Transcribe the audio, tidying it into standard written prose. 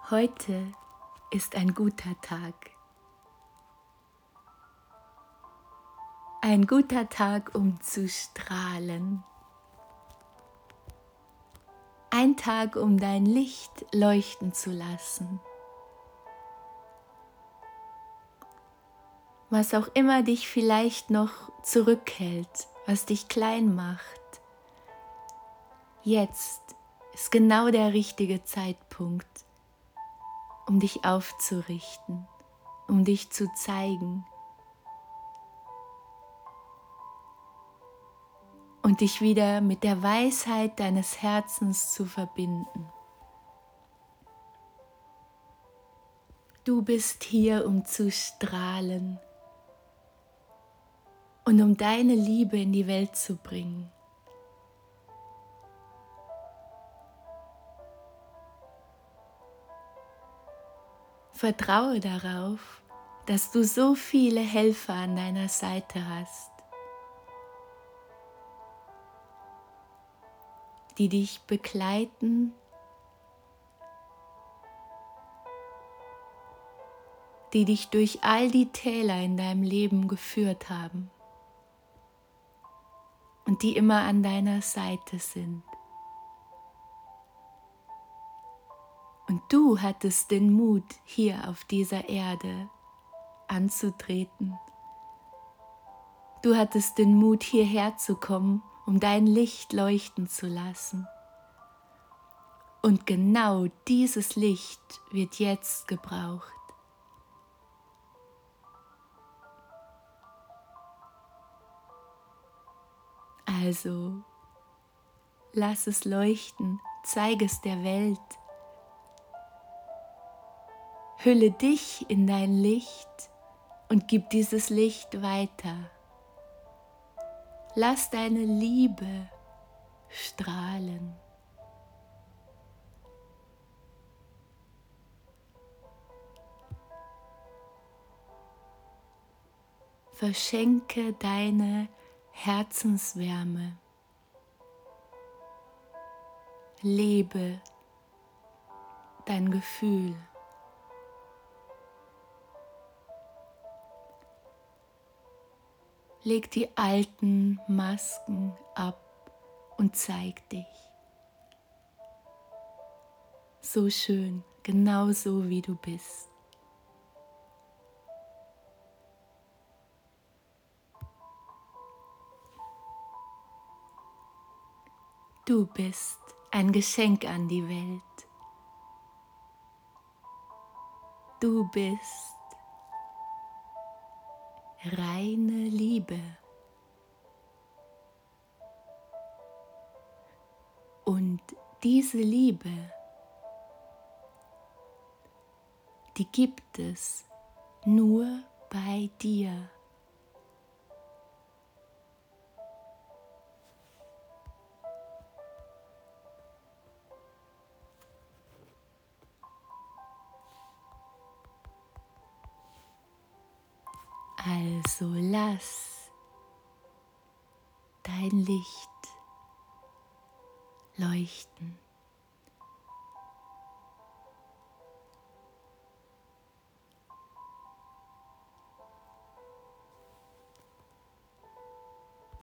Heute ist ein guter Tag. Ein guter Tag, um zu strahlen. Ein Tag, um dein Licht leuchten zu lassen. Was auch immer dich vielleicht noch zurückhält, was dich klein macht. Jetzt ist genau der richtige Zeitpunkt, um dich aufzurichten, um dich zu zeigen und dich wieder mit der Weisheit deines Herzens zu verbinden. Du bist hier, um zu strahlen und um deine Liebe in die Welt zu bringen. Vertraue darauf, dass du so viele Helfer an deiner Seite hast, die dich begleiten, die dich durch all die Täler in deinem Leben geführt haben und die immer an deiner Seite sind. Und du hattest den Mut, hier auf dieser Erde anzutreten. Du hattest den Mut, hierher zu kommen, um dein Licht leuchten zu lassen. Und genau dieses Licht wird jetzt gebraucht. Also, lass es leuchten, zeige es der Welt. Hülle dich in dein Licht und gib dieses Licht weiter. Lass deine Liebe strahlen. Verschenke deine Herzenswärme. Lebe dein Gefühl. Leg die alten Masken ab und zeig dich. So schön, genau so wie du bist. Du bist ein Geschenk an die Welt. Du bist reine Liebe. Und diese Liebe, die gibt es nur bei dir. Also lass dein Licht leuchten.